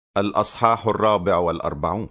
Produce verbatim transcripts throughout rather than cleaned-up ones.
الأصحاح الرابع والأربعون.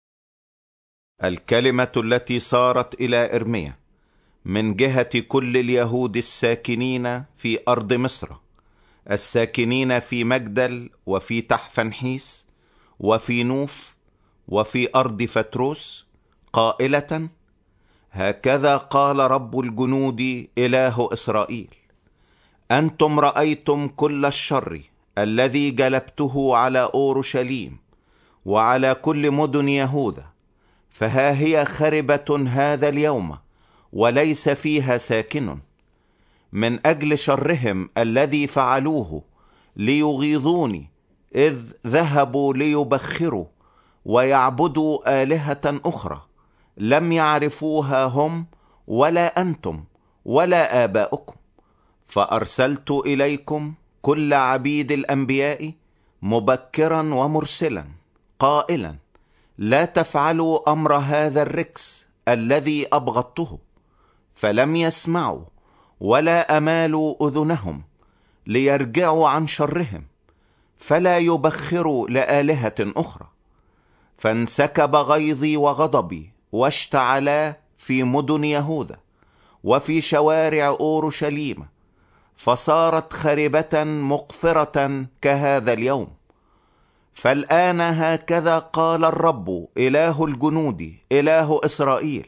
الكلمة التي صارت إلى إرميا من جهة كل اليهود الساكنين في أرض مصر، الساكنين في مجدل وفي تحفنحيس وفي نوف وفي أرض فتروس، قائلة: هكذا قال رب الجنود إله إسرائيل: أنتم رأيتم كل الشر الذي جلبته على أورشليم وعلى كل مدن يهوذا، فها هي خربة هذا اليوم وليس فيها ساكن، من أجل شرهم الذي فعلوه ليغيظوني، إذ ذهبوا ليبخروا ويعبدوا آلهة أخرى لم يعرفوها هم ولا أنتم ولا آباؤكم. فأرسلت إليكم كل عبيد الأنبياء مبكرا ومرسلا، قائلا: لا تفعلوا أمر هذا الركس الذي أبغضته. فلم يسمعوا ولا أمالوا أذنهم ليرجعوا عن شرهم، فلا يبخروا لآلهة أخرى. فانسكب غيظي وغضبي واشتعلا في مدن يهوذا وفي شوارع أورشليم، فصارت خربة مقفرة كهذا اليوم. فالآن هكذا قال الرب إله الجنود إله إسرائيل: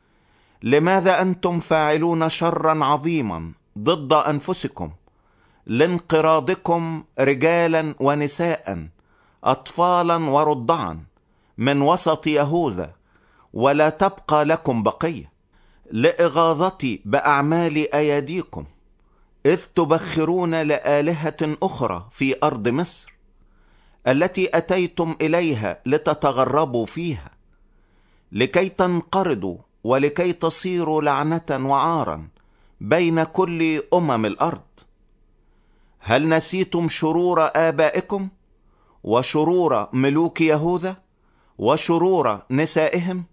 لماذا أنتم فاعلون شرا عظيما ضد أنفسكم، لانقراضكم رجالا ونساء أطفالا ورضعا من وسط يهوذا، ولا تبقى لكم بقية، لإغاظتي بأعمال أيديكم، إذ تبخرون لآلهة أخرى في أرض مصر التي أتيتم إليها لتتغربوا فيها، لكي تنقرضوا ولكي تصيروا لعنة وعارا بين كل أمم الأرض. هل نسيتم شرور آبائكم وشرور ملوك يهوذا وشرور نسائهم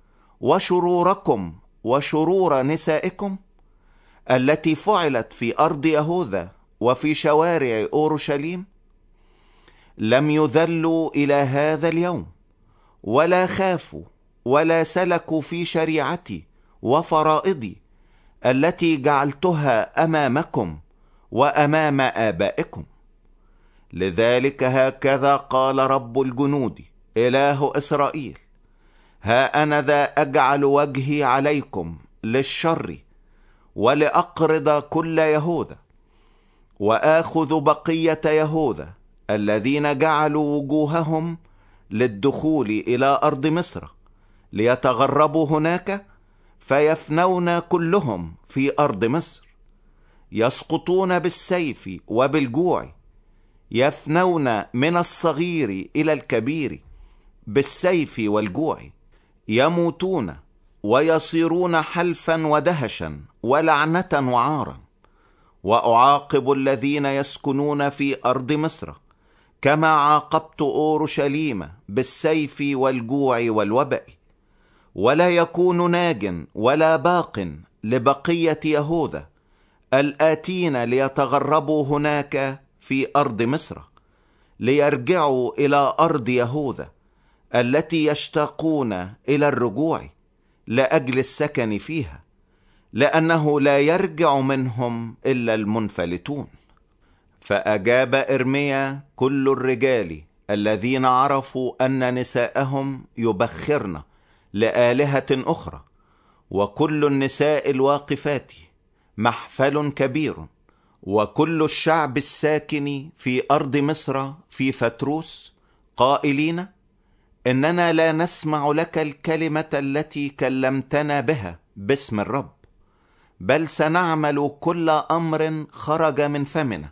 وشروركم وشرور نسائكم التي فعلت في أرض يهوذا وفي شوارع أورشليم؟ لم يذلوا إلى هذا اليوم ولا خافوا ولا سلكوا في شريعتي وفرائضي التي جعلتها أمامكم وأمام آبائكم. لذلك هكذا قال رب الجنود إله إسرائيل: ها أنا ذا أجعل وجهي عليكم للشر ولأقرض كل يهوذا، وآخذ بقية يهوذا الذين جعلوا وجوههم للدخول إلى أرض مصر ليتغربوا هناك، فيفنون كلهم في أرض مصر، يسقطون بالسيف وبالجوع، يفنون من الصغير إلى الكبير بالسيف والجوع، يموتون ويصيرون حلفا ودهشا ولعنة وعارا. وأعاقب الذين يسكنون في أرض مصر كما عاقبت أورشليم بالسيف والجوع والوباء، ولا يكون ناج ولا باق لبقية يهوذا الآتين ليتغربوا هناك في أرض مصر، ليرجعوا إلى أرض يهوذا التي يشتاقون إلى الرجوع لأجل السكن فيها، لأنه لا يرجع منهم إلا المنفلتون. فأجاب إرميا كل الرجال الذين عرفوا أن نساءهم يبخرن لآلهة أخرى، وكل النساء الواقفات محفل كبير، وكل الشعب الساكن في أرض مصر في فتروس، قائلين: إننا لا نسمع لك الكلمة التي كلمتنا بها باسم الرب، بل سنعمل كل أمر خرج من فمنا،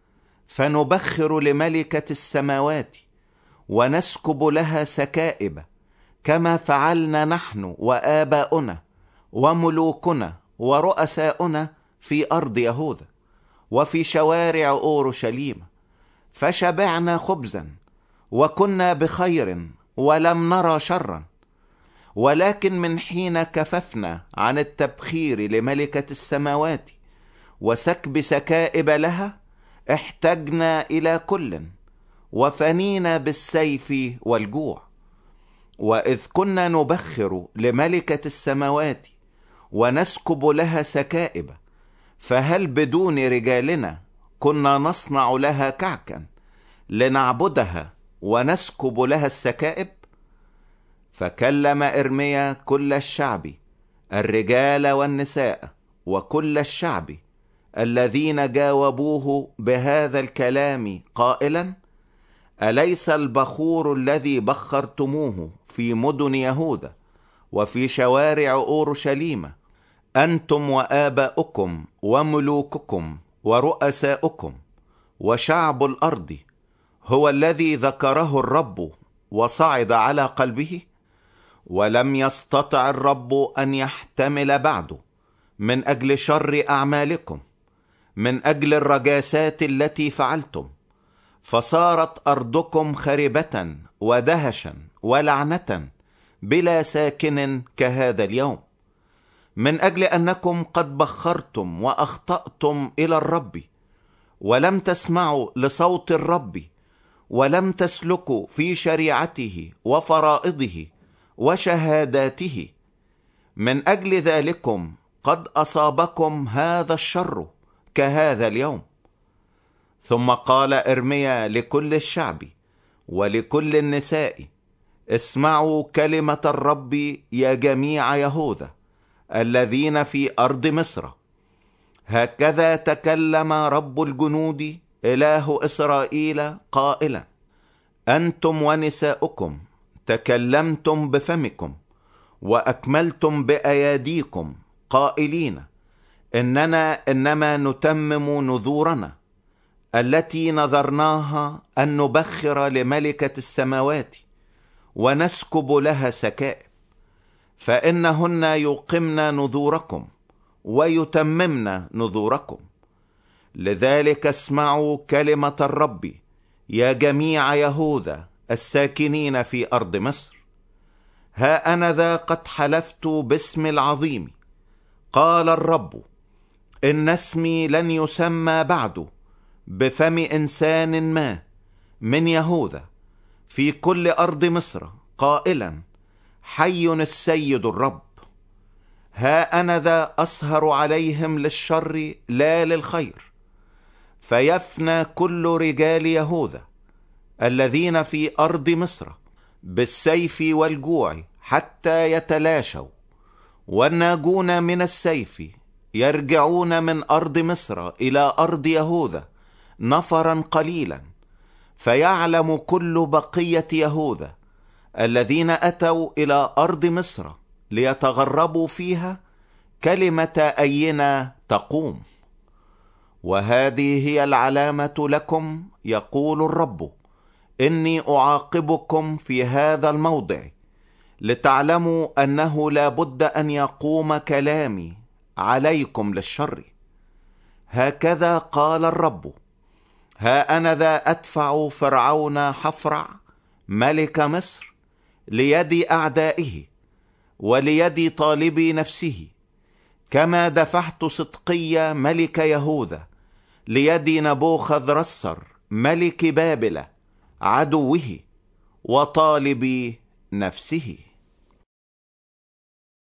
فنبخر لملكة السماوات ونسكب لها سكائب، كما فعلنا نحن وآباؤنا وملوكنا ورؤساؤنا في أرض يهوذا وفي شوارع أورشليم، فشبعنا خبزا وكنا بخير ولم نرى شرا. ولكن من حين كففنا عن التبخير لملكة السماوات وسكب سكائب لها، احتجنا إلى كل، وفنينا بالسيف والجوع. وإذ كنا نبخر لملكة السماوات ونسكب لها سكائب، فهل بدون رجالنا كنا نصنع لها كعكا لنعبدها ونسكب لها السكائب؟ فكلم إرميا كل الشعب، الرجال والنساء وكل الشعب الذين جاوبوه بهذا الكلام قائلا: أليس البخور الذي بخرتموه في مدن يهوذا وفي شوارع أورشليم أنتم وآباؤكم وملوككم ورؤساؤكم وشعب الأرض هو الذي ذكره الرب وصعد على قلبه؟ ولم يستطع الرب أن يحتمل بعد من أجل شر أعمالكم، من أجل الرجاسات التي فعلتم، فصارت أرضكم خربة ودهشا ولعنة بلا ساكن كهذا اليوم، من أجل أنكم قد بخرتم وأخطأتم إلى الرب، ولم تسمعوا لصوت الرب، ولم تسلكوا في شريعته وفرائضه وشهاداته. من أجل ذلكم قد أصابكم هذا الشر كهذا اليوم. ثم قال إرميا لكل الشعب ولكل النساء: اسمعوا كلمة الرب يا جميع يهوذا الذين في أرض مصر. هكذا تكلم رب الجنود إله إسرائيل قائلا: أنتم ونساؤكم تكلمتم بفمكم وأكملتم بأياديكم قائلين: إننا إنما نتمم نذورنا التي نذرناها أن نبخر لملكة السماوات ونسكب لها سكائب، فإنهن يقمن نذوركم ويتممن نذوركم. لذلك اسمعوا كلمة الرب يا جميع يهوذا الساكنين في أرض مصر. ها أنا ذا قد حلفت باسم العظيم، قال الرب، إن اسمي لن يسمى بعد بفم إنسان ما من يهوذا في كل أرض مصر، قائلا: حي السيد الرب. ها أنا ذا أسهر عليهم للشر لا للخير، فيفنى كل رجال يهوذا الذين في أرض مصر بالسيف والجوع حتى يتلاشوا، والناجون من السيف يرجعون من أرض مصر إلى أرض يهوذا نفرا قليلا، فيعلم كل بقية يهوذا الذين أتوا إلى أرض مصر ليتغربوا فيها كلمة أينا تقوم. وهذه هي العلامة لكم، يقول الرب: إني أعاقبكم في هذا الموضع لتعلموا أنه لا بد أن يقوم كلامي عليكم للشر. هكذا قال الرب: ها أنا ذا أدفع فرعون حفرع ملك مصر ليد أعدائه وليد طالبي نفسه، كما دفعت صدقية ملك يهوذا ليد نبوخذ رسر ملك بابل عدوه وطالبي نفسه.